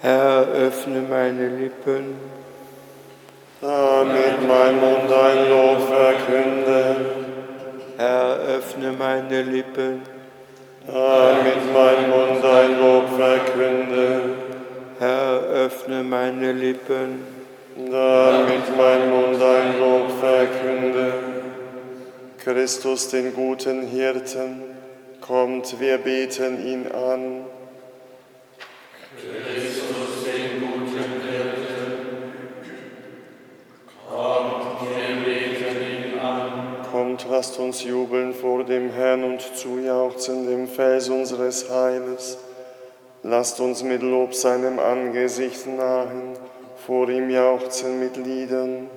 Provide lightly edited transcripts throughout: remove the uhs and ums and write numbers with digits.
Herr, öffne meine Lippen, damit mein Mund dein Lob verkünde. Herr, öffne meine Lippen, Damit mein Mund dein Lob verkünde. Herr, öffne meine Lippen, Damit mein Mund dein Lob verkünde. Christus, den guten Hirten, kommt, wir beten ihn an. Christus, den guten Hirten, kommt, wir beten ihn an. Kommt, lasst uns jubeln vor dem Herrn und zujauchzen dem Fels unseres Heiles. Lasst uns mit Lob seinem Angesicht nahen, vor ihm jauchzen mit Liedern.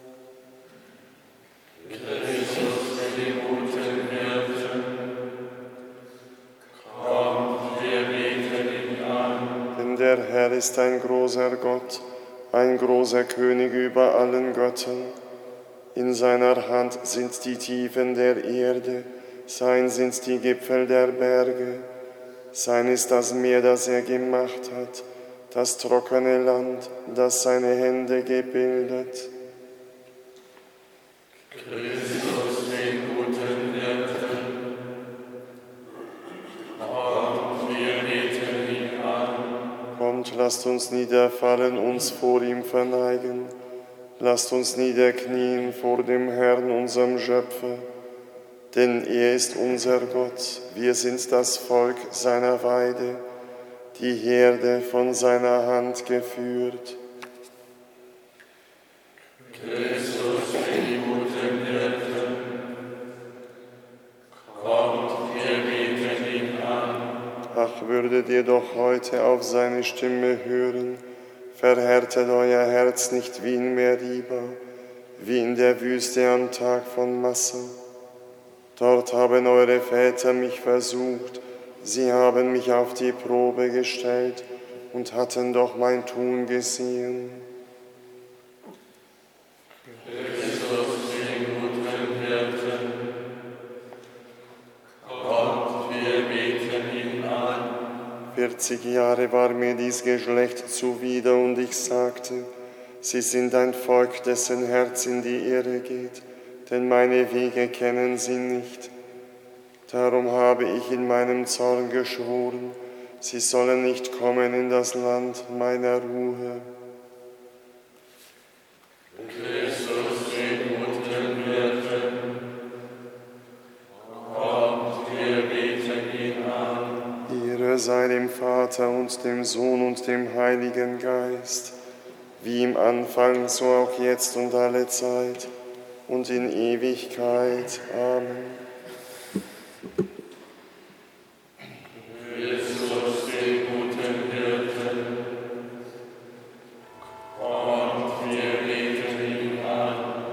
Christus, den guten Hirten, kommt, wir beten ihn an. Denn der Herr ist ein großer Gott, ein großer König über allen Göttern. In seiner Hand sind die Tiefen der Erde, sein sind die Gipfel der Berge. Sein ist das Meer, das er gemacht hat, das trockene Land, das seine Hände gebildet. Christus, den guten Hirten, kommt, wir beten ihn an. Kommt, lasst uns niederfallen, uns vor ihm verneigen. Lasst uns niederknien vor dem Herrn, unserem Schöpfer. Denn er ist unser Gott, wir sind das Volk seiner Weide, die Herde von seiner Hand geführt. Christus, den guten Hirten, kommt, wir beten ihn an. Ach, würdet ihr doch heute auf seine Stimme hören, verhärtet euer Herz nicht wie in Meriba, wie in der Wüste am Tag von Massa. Dort haben eure Väter mich versucht, sie haben mich auf die Probe gestellt und hatten doch mein Tun gesehen. Christus, den guten Hirten, kommt, wir beten ihn an. 40 Jahre war mir dies Geschlecht zuwider und ich sagte, sie sind ein Volk, dessen Herz in die Irre geht, denn meine Wege kennen sie nicht. Darum habe ich in meinem Zorn geschworen, sie sollen nicht kommen in das Land meiner Ruhe. Christus, den guten Hirten, kommt, wir beten ihn an. Ehre sei dem Vater und dem Sohn und dem Heiligen Geist, wie im Anfang, so auch jetzt und alle Zeit und in Ewigkeit. Amen. Christus, den guten Hirten, kommt, wir beten ihn an.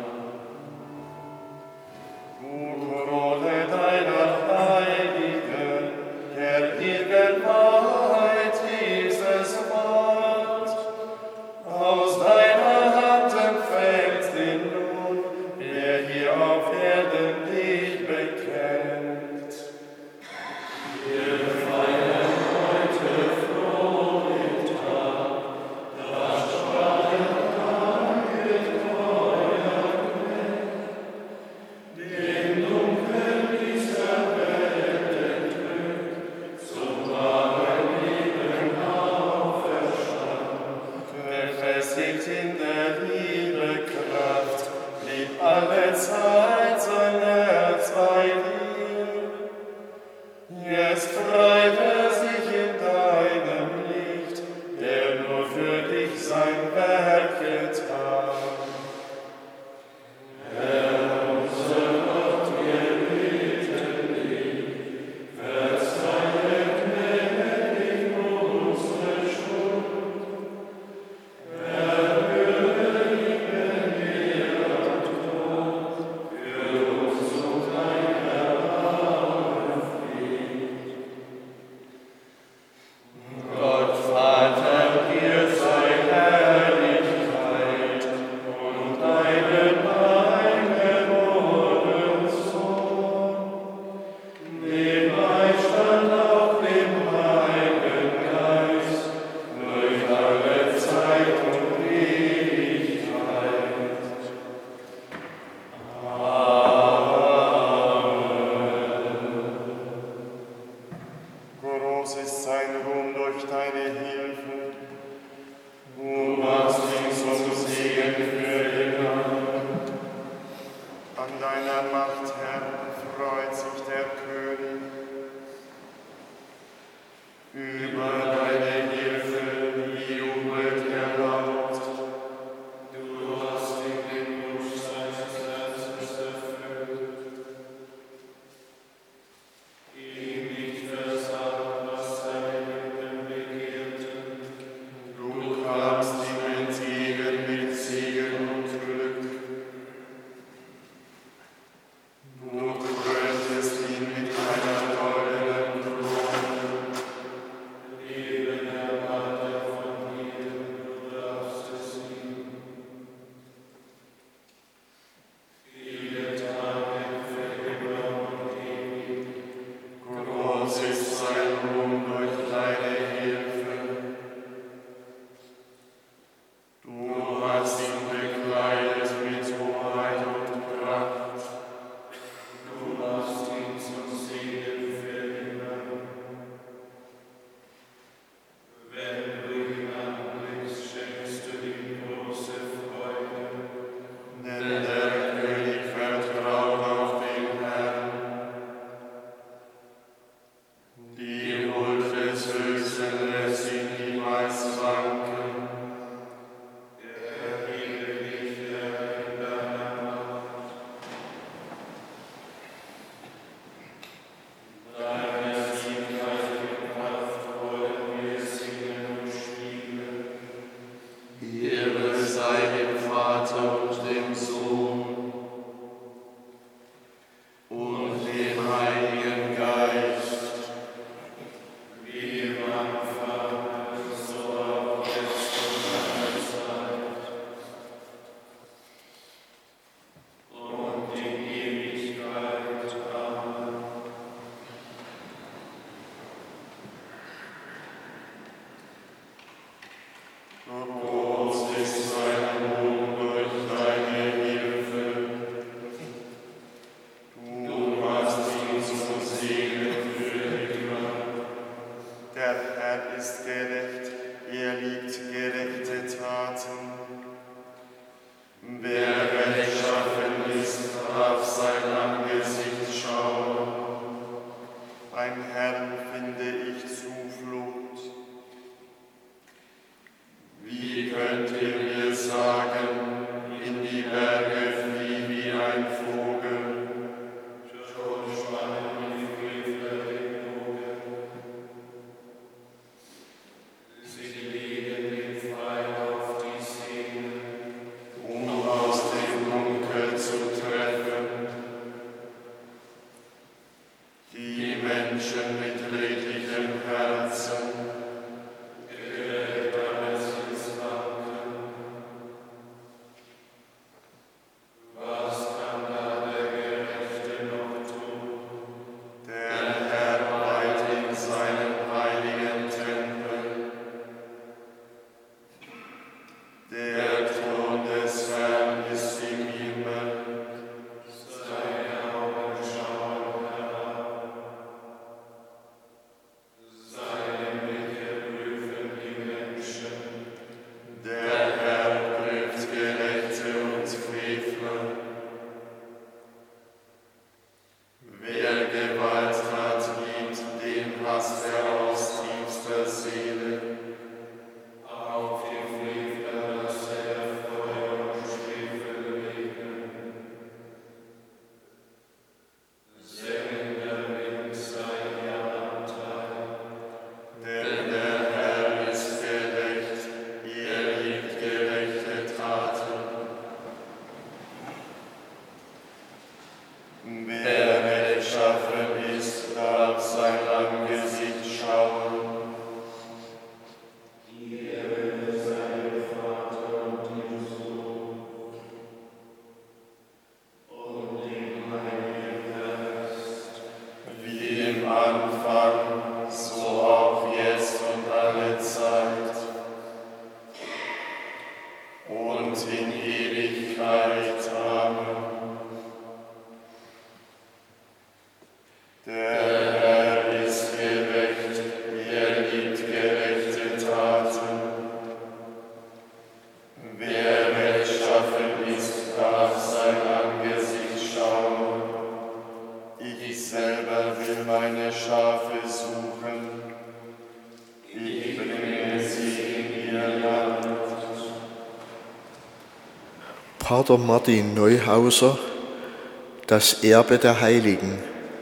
Krone deiner Heiligen, der ewigen Wahrheit dieses Wort. Aus deiner Hand empfängt den Lohn, der hier auf Erden dich bekennt. Wir feiern heute froh den Tag, da strahlen Dank euer Knecht, den Dunkeln dieser Welt entrückt, zum wahren Leben auferstanden. Befestigt in der Liebe Kraft, blieb alle Zeit sein Herz bei dir. Jetzt freut sich in deinem Licht, der nur für dich sein Werk getan. Herr, unser Gott, wir bitten dich, verzeihe gnädig unsere Schuld. Erhöre die Gnade und Tod für uns und dein Erbarmen flieht. beim Herrn finde ich Zuflucht. Wie könnt ihr mir sagen, in die Berge flieh wie ein Vogel? Schon schweigen die Frevler den Bogen. Sie legen den Pfeil auf die Sehne, um aus dem Dunkel zu treffen. Die Menschen mit redlichem Herzen, gerechter als ins Wanken. Was kann da der Gerechte noch tun? Der Herr weilt in seinem heiligen Tempel. Der Thron des Herrn ist im Himmel. Seine Augen schauen herab. Seine Blicke prüfen die Menschen. Der Herr prüft Gerechte und Frevler. Wer Gewalt hat, liebt den Hass er aus tiefster Seele. Auf die Frevler lässt er Feuer und Schwefel regnen. Sengender Wind sei ihr Anteil. Denn der Herr ist gerecht, er liebt gerechte Taten. Wer rechtschaffen ist, darf sein Angesicht schauen. Ihr Wille sei dem Vater und dem Sohn und dem Heiligen Geist, wie im Anfang, so auch jetzt und alle Zeit und in Ewigkeit. Amen. Der Herr ist gerecht, er liebt gerechte Taten. Wer rechtschaffen ist, darf sein Angesicht schauen. Ich selber will meine Schafe suchen. Ich bringe sie in ihr Land. Pater Martin Neuhauser, das Erbe der Heiligen.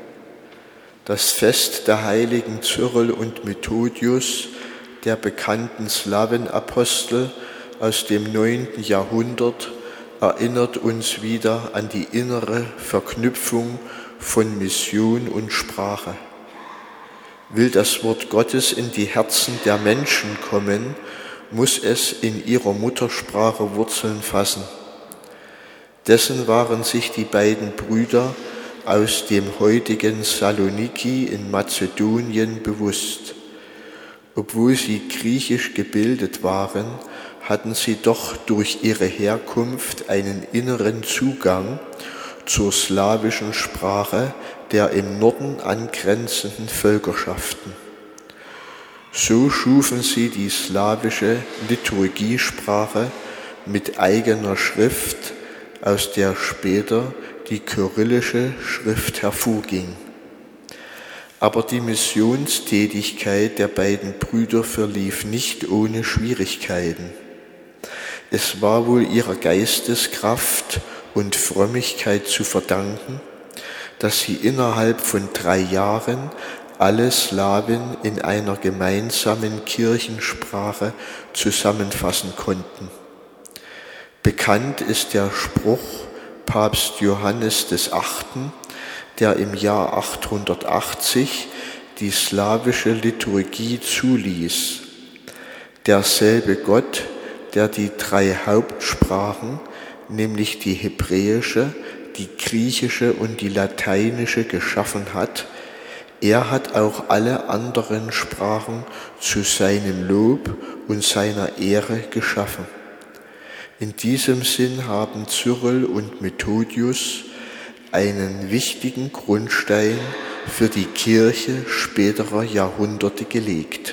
Das Fest der Heiligen Cyril und Methodius, der bekannten Slawenapostel aus dem 9. Jahrhundert, erinnert uns wieder an die innere Verknüpfung von Mission und Sprache. Will das Wort Gottes in die Herzen der Menschen kommen, muss es in ihrer Muttersprache Wurzeln fassen. Dessen waren sich die beiden Brüder aus dem heutigen Saloniki in Mazedonien bewusst. Obwohl sie griechisch gebildet waren, hatten sie doch durch ihre Herkunft einen inneren Zugang zur slawischen Sprache der im Norden angrenzenden Völkerschaften. So schufen sie die slawische Liturgiesprache mit eigener Schrift, aus der später die kyrillische Schrift hervorging. Aber die Missionstätigkeit der beiden Brüder verlief nicht ohne Schwierigkeiten. Es war wohl ihrer Geisteskraft und Frömmigkeit zu verdanken, dass sie innerhalb von 3 Jahren alle Slawen in einer gemeinsamen Kirchensprache zusammenfassen konnten. Bekannt ist der Spruch Papst Johannes VIII., der im Jahr 880 die slawische Liturgie zuließ. Derselbe Gott, der die 3 Hauptsprachen, nämlich die hebräische, die griechische und die lateinische geschaffen hat, er hat auch alle anderen Sprachen zu seinem Lob und seiner Ehre geschaffen. In diesem Sinn haben Cyril und Methodius einen wichtigen Grundstein für die Kirche späterer Jahrhunderte gelegt.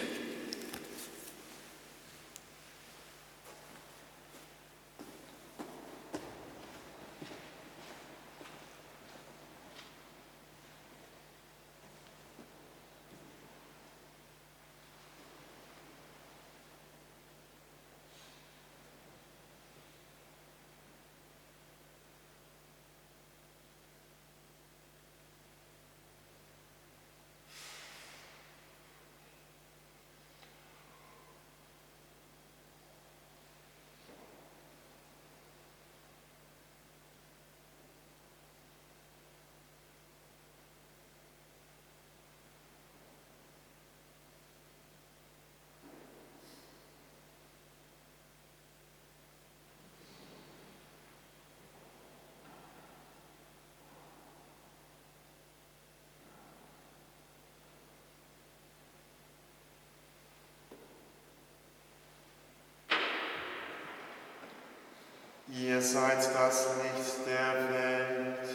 Ihr seid das Licht der Welt.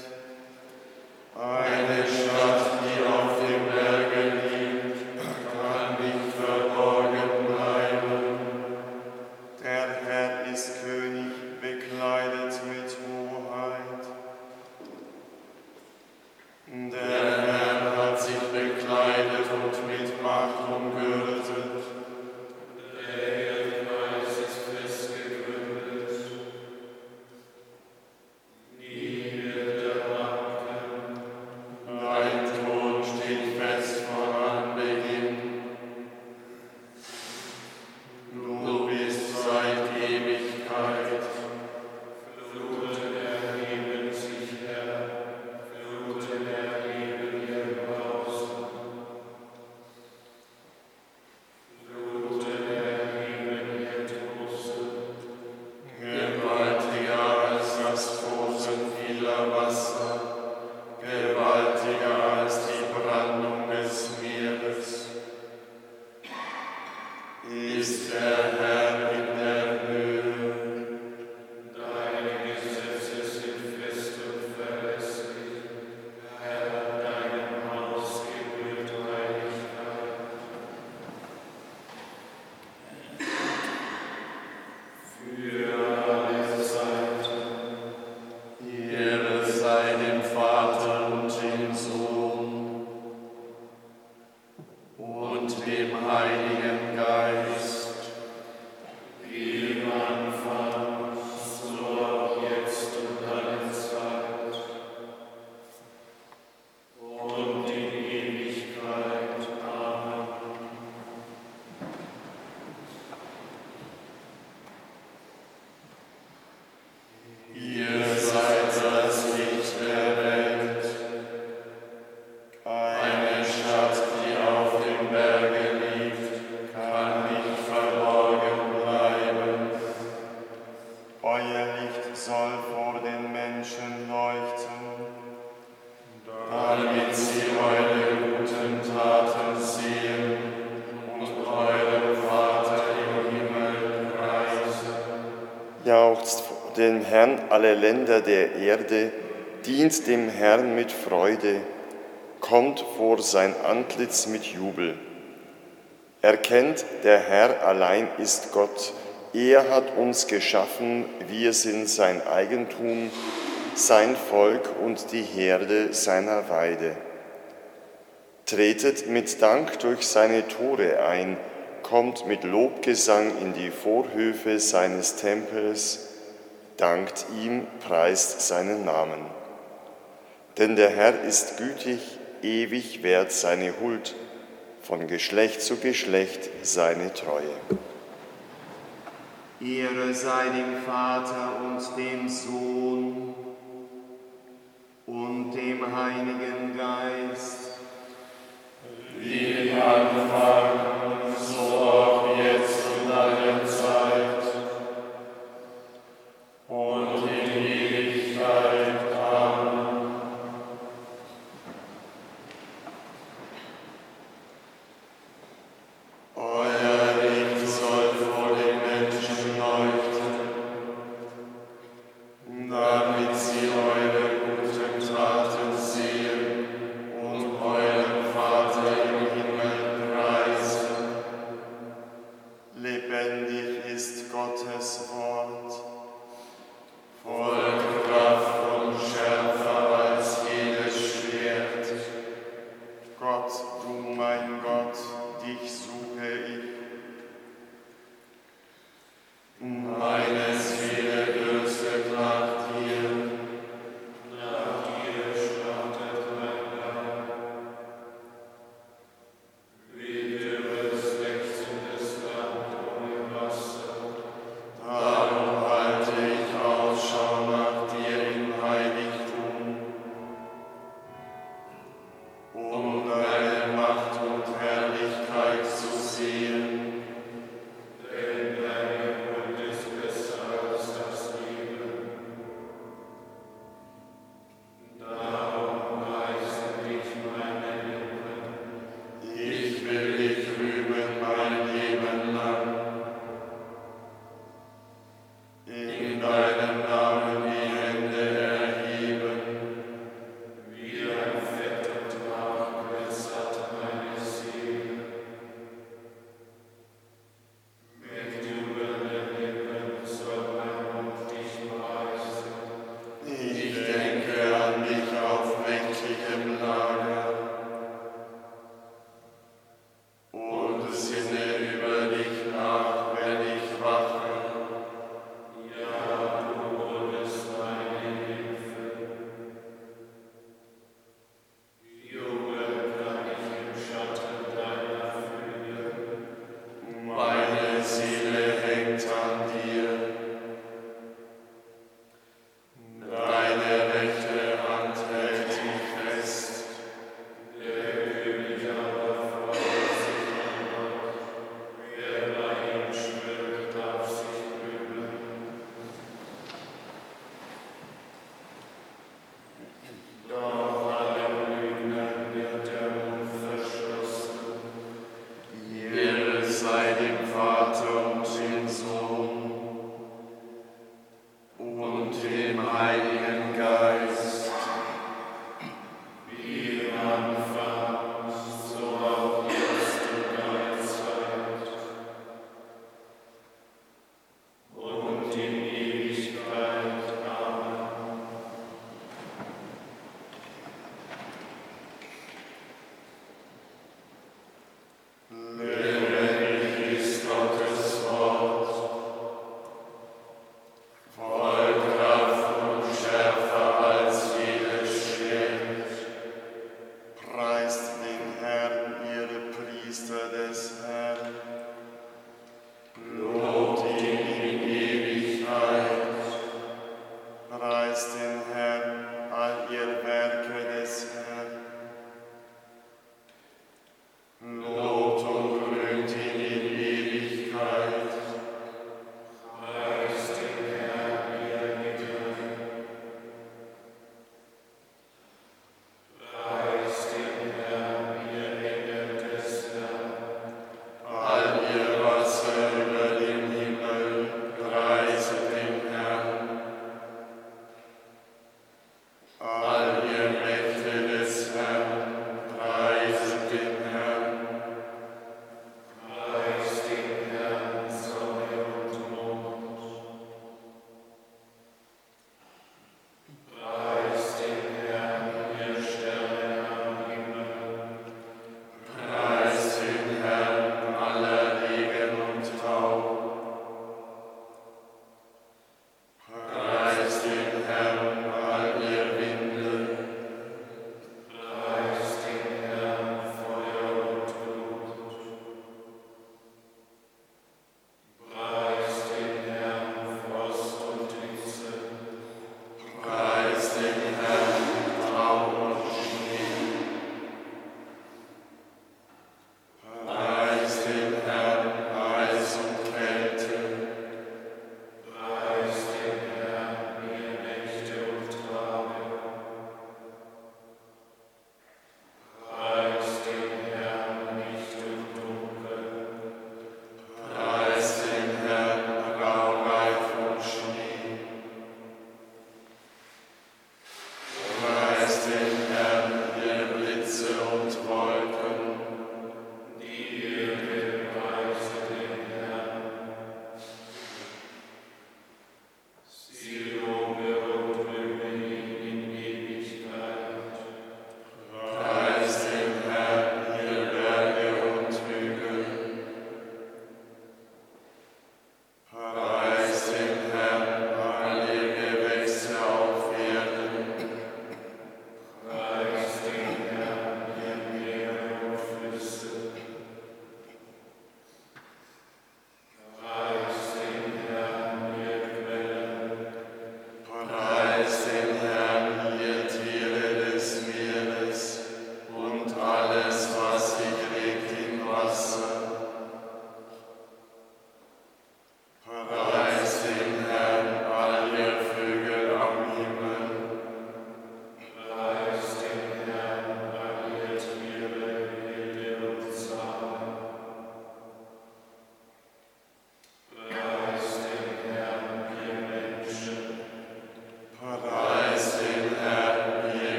Eine Stadt, die auf dem Berge liegt, kann nicht verborgen bleiben. Der Herr ist König, bekleidet mit Hoheit. Der Herr hat sich bekleidet und mit Macht umgürtet. Der Erdkreis ist festgegründet. Nie wird er wanken. Dein Thron steht fest von Anbeginn. Du bist seit Ewigkeit. Fluten erheben sich, Herr. Fluten erheben ihr Haus. Fluten erheben ihr Tosen. Gewaltiger als das Tosen vieler Wasser, gewaltiger als die Brandung des Meeres. Ist der Herr in der Höhe. Deine Gesetze sind fest und verlässlich. Herr, deinem Haus gebührt Heiligkeit. Für alle Zeiten. Ehre sei dem Vater und dem Sohn und dem Heiligen Geist, wie im Anfang, so auch jetzt und alle Zeit und in Ewigkeit. Amen. Ihr seid das Licht der Welt. Eine Stadt, die auf dem Berge liegt, kann nicht verborgen bleiben. Euer Licht soll vor den Menschen leuchten, Damit sie eure guten Taten sehen und euren Vater im Himmel preisen. jauchzt vor dem Herrn alle Länder der Erde, dient dem Herrn mit Freude, kommt vor sein Antlitz mit Jubel. Erkennt, der Herr allein ist Gott, er hat uns geschaffen, wir sind sein Eigentum, sein Volk und die Herde seiner Weide. Tretet mit Dank durch seine Tore ein, kommt mit Lobgesang in die Vorhöfe seines Tempels, dankt ihm, preist seinen Namen. Denn der Herr ist gütig, ewig währt seine Huld, von Geschlecht zu Geschlecht seine Treue. Ehre sei dem Vater und dem Sohn und dem Heiligen Geist. Wie im Anfang, so auch jetzt und alle Zeit und in Ewigkeit. Amen. Euer Licht soll vor den Menschen leuchten, damit sie eure guten Taten sehen und euren Vater im Himmel preisen. Lebendig ist Gottes Wort, Voll Kraft und schärfer als jedes Schwert. Gott, du mein Gott, dich suche ich. Meine Seele dürstet nach dir. Nach dir startet mein Leib. Wie dürres, lechzendes Land ohne Wasser. Darum halte ich Ausschau nach dir im Heiligtum, um deine Macht und Herrlichkeit zu sehen. Denn deine Huld ist besser als das Leben. Darum preisen dich meine Lippen. Ich will dich rühmen mein Leben lang. In deinem Namen Priester des Herrn. Lobt ihn in Ewigkeit. Preist den Herrn, all ihr Werke des Herrn. Lobt und rühmt ihn in Ewigkeit. Preist den Herrn, ihr Mittel. Preist den Herrn, ihr Engel des Herrn.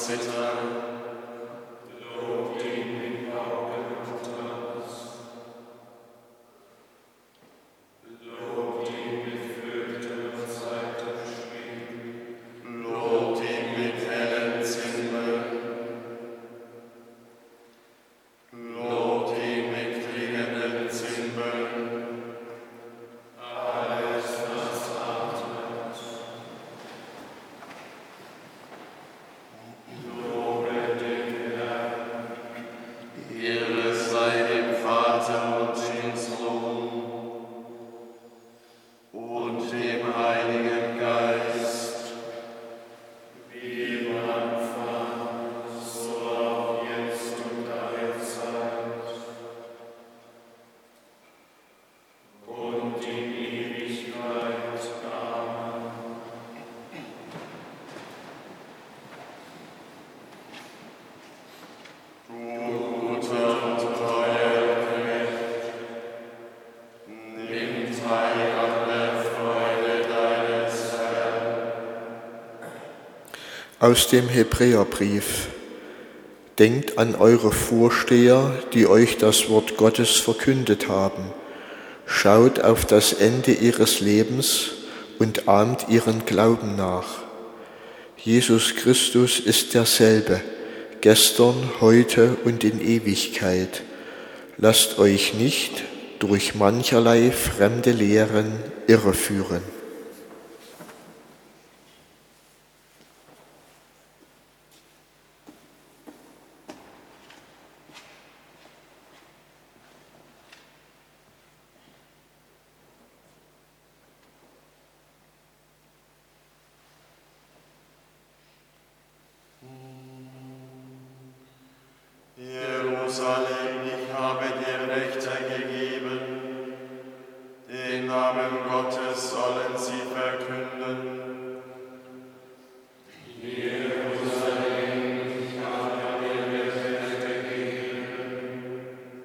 erzittern. Lobt ihn im Augen und Tanz. Lobt ihn mit Flöten und Saitenspiel. Lobt ihn mit hellen Zimbeln. Lobt ihn mit klingenden Zimbeln. Alles, was atmet. Lobe den Herrn. Ehre sei dem Vater und dem Sohn und dem Heiligen Geist, wie im Anfang, so auch jetzt und alle Zeit und in Ewigkeit. Amen. Du guter und treuer Knecht, nimm teil an der Freude deines Herrn. Aus dem Hebräerbrief. Denkt an eure Vorsteher, die euch das Wort Gottes verkündet haben. Schaut auf das Ende ihres Lebens und ahmt ihren Glauben nach. Jesus Christus ist derselbe, gestern, heute und in Ewigkeit. Lasst euch nicht durch mancherlei fremde Lehren irreführen. Jerusalem, ich habe dir Wächter gegeben, den Namen Gottes sollen sie verkünden. Jerusalem, ich habe dir Wächter gegeben,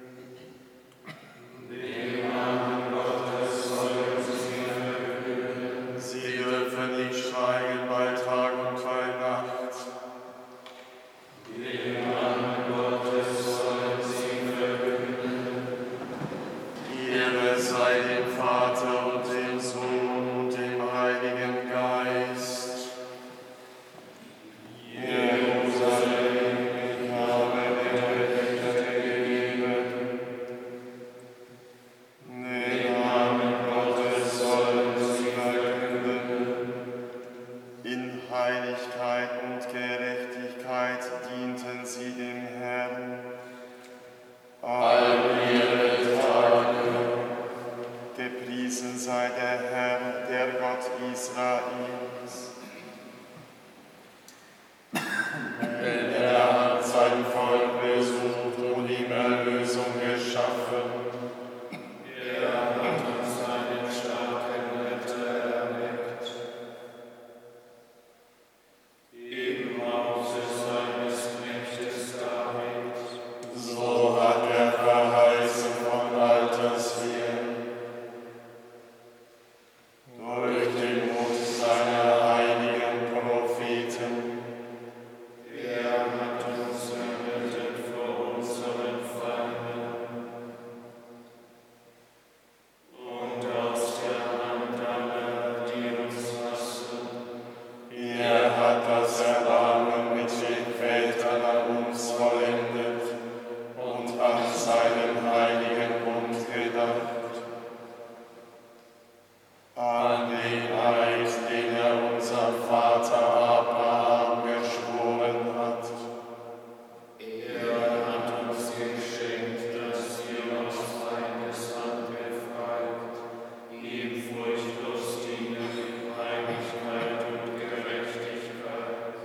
den Namen Gottes sollen sie verkünden. Sie dürfen nicht schweigen bei Tag und bei Nacht. Den Namen Gottes sollen sie verkünden. Ehre sei dem Vater und dem Sohn und dem Heiligen Geist. Jerusalem, ich habe dir Wächter gegeben. Den Namen Gottes sollen sie verkünden. In Heiligkeit und Gerechtigkeit dienten sie dem Herrn. All ihre Tage. Gepriesen sei der Herr, der Gott Israels. Denn er hat sein Volk besucht und ihm Erlösung geschaffen. Er hat seinen starken Retter erweckt. Im Hause seines Knechtes David. So hat er verheißen von Alters her. Durch den Mund seiner heiligen Propheten. Er hat uns errettet vor unseren Feinden und aus der Hand aller, die uns hassen. Er hat das Erbarmen mit den Vätern an uns vollendet und an seinen heiligen Bund gedacht. An den Eid, den er unser Vater Abraham geschworen hat. Er hat uns geschenkt, dass wir aus Feindes Hand befreit, ihm furchtlos dienen in Heiligkeit und Gerechtigkeit.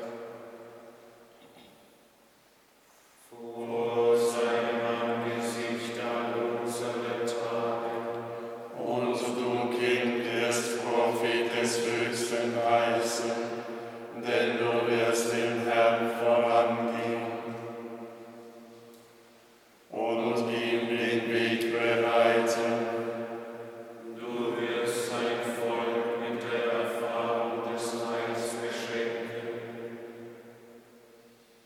Vor seinem Angesicht all unsere Tage. Und du, Kind, wirst Prophet des Höchsten heißen, denn du wirst dem Herrn vorangehen und ihm den Weg bereiten. Du wirst sein Volk mit der Erfahrung des Heils beschenken.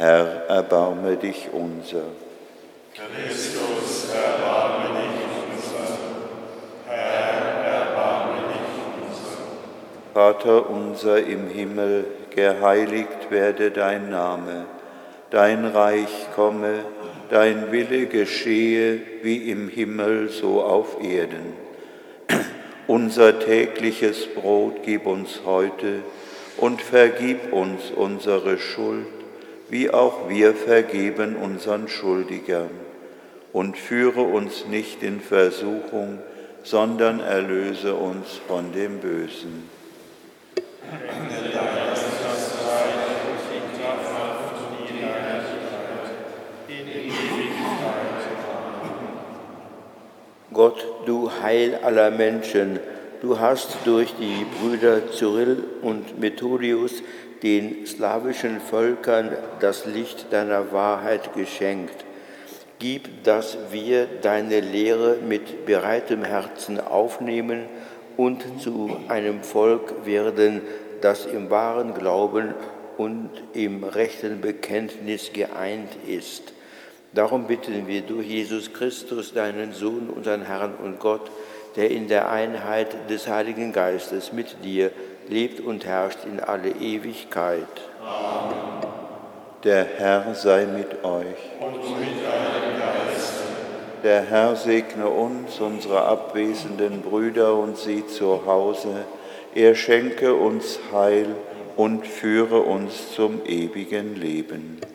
Herr, erbarme dich unser. Christus, erbarme dich unser. Herr, erbarme dich unser. Vater unser im Himmel, geheiligt werde dein Name. Dein Reich komme, dein Wille geschehe, wie im Himmel so auf Erden. Unser tägliches Brot gib uns heute und vergib uns unsere Schuld, wie auch wir vergeben unseren Schuldigern. Und führe uns nicht in Versuchung, sondern erlöse uns von dem Bösen. Gott, du Heil aller Menschen, du hast durch die Brüder Cyrill und Methodius den slawischen Völkern das Licht deiner Wahrheit geschenkt. Gib, dass wir deine Lehre mit bereitem Herzen aufnehmen und zu einem Volk werden, das im wahren Glauben und im rechten Bekenntnis geeint ist. Darum bitten wir durch Jesus Christus, deinen Sohn, unseren Herrn und Gott, der in der Einheit des Heiligen Geistes mit dir lebt und herrscht in alle Ewigkeit. Amen. Der Herr sei mit euch. Und mit deinem Geiste. Der Herr segne uns, unsere abwesenden Brüder und sie zu Hause. Er schenke uns Heil und führe uns zum ewigen Leben.